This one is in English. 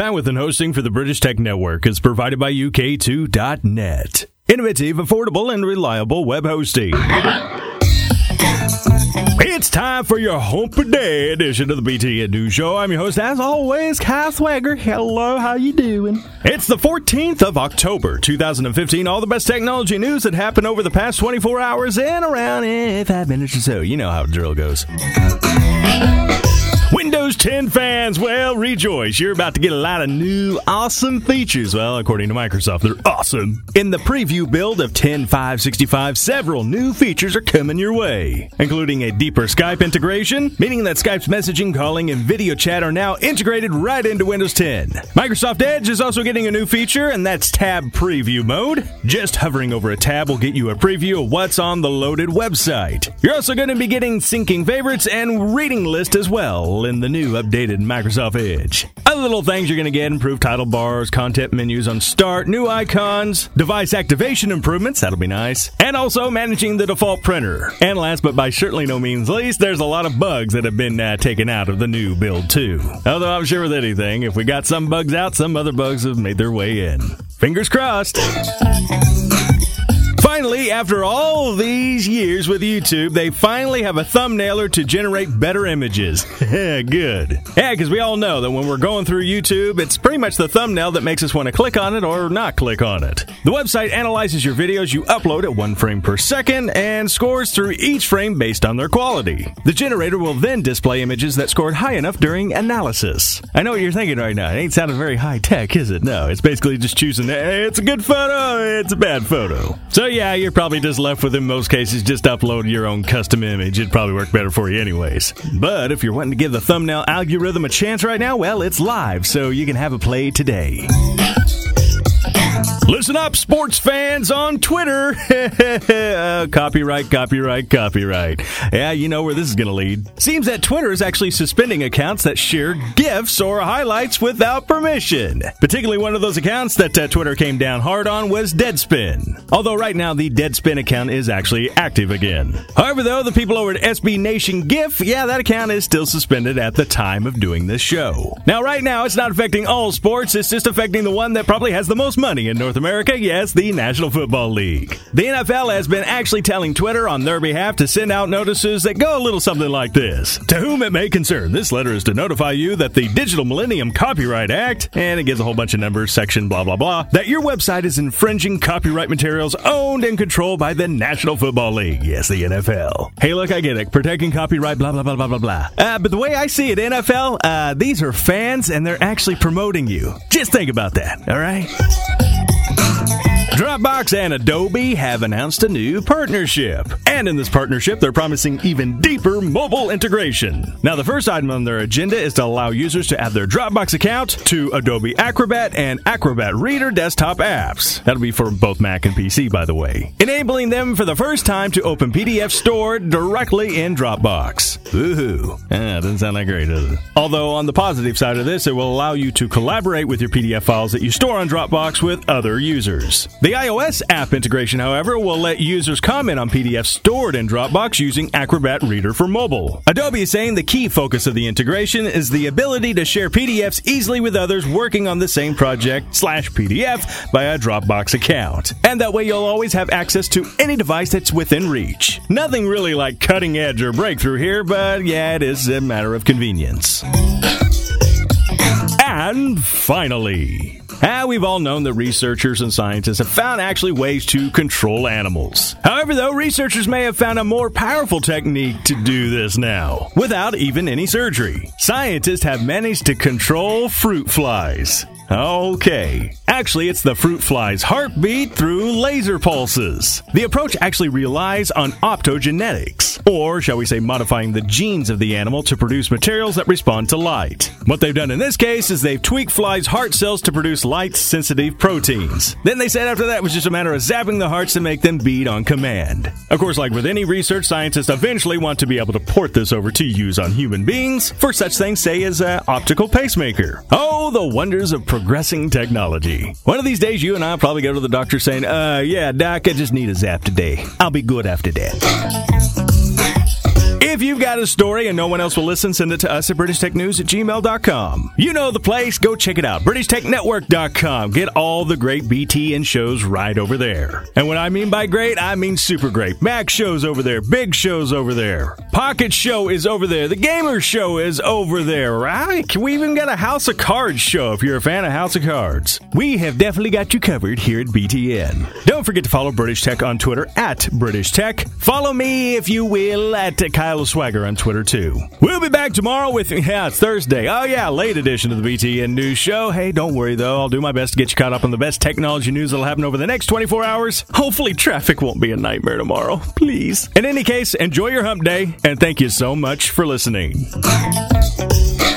Bandwidth and hosting for the British Tech Network is provided by UK2.net. Innovative, affordable, and reliable web hosting. It's time for your Hump Day edition of the BTN News Show. I'm your host, as always, Kyle Swagger. Hello, how you doing? It's the 14th of October, 2015. All the best technology news that happened over the past 24 hours in around 5 minutes or so. You know how the drill goes. Windows 10 fans, well, rejoice. You're about to get a lot of new, awesome features. Well, according to Microsoft, they're awesome. In the preview build of 10.565, several new features are coming your way, including a deeper Skype integration, meaning that Skype's messaging, calling, and video chat are now integrated right into Windows 10. Microsoft Edge is also getting a new feature, and that's tab preview mode. Just hovering over a tab will get you a preview of what's on the loaded website. You're also going to be getting syncing favorites and reading list as well in the new updated Microsoft Edge. Other little things you're going to get: improved title bars, content menus on start, new icons, device activation improvements, that'll be nice, and also managing the default printer. And last but by certainly no means least, there's a lot of bugs that have been taken out of the new build too. Although I'm sure with anything, if we got some bugs out, some other bugs have made their way in. Fingers crossed. Finally, after all these years with YouTube, they finally have a thumbnailer to generate better images. Good. Yeah, because we all know that when we're going through YouTube, it's pretty much the thumbnail that makes us want to click on it or not click on it. The website analyzes your videos you upload at 1 frame per second and scores through each frame based on their quality. The generator will then display images that scored high enough during analysis. I know what you're thinking right now. It ain't sounding very high tech, is it? No, it's basically just choosing, hey, it's a good photo, it's a bad photo. So yeah, you're probably just left with, in most cases, just upload your own custom image. It'd probably work better for you anyways. But if you're wanting to give the thumbnail algorithm a chance right now, well, it's live, so you can have a play today. Listen up, sports fans on Twitter. Copyright. Yeah, you know where this is going to lead. Seems that Twitter is actually suspending accounts that share GIFs or highlights without permission. Particularly one of those accounts that Twitter came down hard on was Deadspin. Although right now the Deadspin account is actually active again. However, though, the people over at SB Nation GIF, yeah, that account is still suspended at the time of doing this show. Now, right now, it's not affecting all sports. It's just affecting the one that probably has the most money in North America, yes, the National Football League. The NFL has been actually telling Twitter on their behalf to send out notices that go a little something like this. To whom it may concern, this letter is to notify you that the Digital Millennium Copyright Act, and it gives a whole bunch of numbers, section blah blah blah, that your website is infringing copyright materials owned and controlled by the National Football League, yes, the NFL. Hey, look, I get it, protecting copyright, blah blah blah blah blah blah. But the way I see it, NFL, these are fans and they're actually promoting you. Just think about that, all right? Dropbox and Adobe have announced a new partnership. And in this partnership, they're promising even deeper mobile integration. Now, the first item on their agenda is to allow users to add their Dropbox account to Adobe Acrobat and Acrobat Reader desktop apps. That'll be for both Mac and PC, by the way. Enabling them for the first time to open PDFs stored directly in Dropbox. Woohoo. Doesn't sound that great, does it? Although, on the positive side of this, it will allow you to collaborate with your PDF files that you store on Dropbox with other users. The iOS app integration, however, will let users comment on PDFs stored in Dropbox using Acrobat Reader for mobile. Adobe is saying the key focus of the integration is the ability to share PDFs easily with others working on the same project/PDF by a Dropbox account. And that way you'll always have access to any device that's within reach. Nothing really like cutting edge or breakthrough here, but yeah, it is a matter of convenience. And finally, we've all known that researchers and scientists have found actually ways to control animals. However, though, researchers may have found a more powerful technique to do this now, without even any surgery. Scientists have managed to control fruit flies. Okay. Actually, it's the fruit fly's heartbeat through laser pulses. The approach actually relies on optogenetics, or shall we say modifying the genes of the animal to produce materials that respond to light. What they've done in this case is they've tweaked flies' heart cells to produce light-sensitive proteins. Then they said after that it was just a matter of zapping the hearts to make them beat on command. Of course, like with any research, scientists eventually want to be able to port this over to use on human beings for such things, say, as an optical pacemaker. Oh, the wonders of progressing technology. One of these days, you and I will probably go to the doctor saying, yeah, doc, I just need a zap today. I'll be good after that. If you've got a story and no one else will listen, send it to us at BritishTechNews@gmail.com. You know the place. Go check it out. BritishTechNetwork.com. Get all the great BTN shows right over there. And when I mean by great, I mean super great. Mac show's over there. Big show's over there. Pocket Show is over there. The Gamer Show is over there, right? We even got a House of Cards show if you're a fan of House of Cards. We have definitely got you covered here at BTN. Don't forget to follow British Tech on Twitter at British Tech. Follow me, if you will, at Kyle Swagger on Twitter, too. We'll be back tomorrow with, it's Thursday. Oh, yeah, late edition of the BTN News Show. Hey, don't worry, though. I'll do my best to get you caught up on the best technology news that'll happen over the next 24 hours. Hopefully, traffic won't be a nightmare tomorrow. Please. In any case, enjoy your hump day, and thank you so much for listening.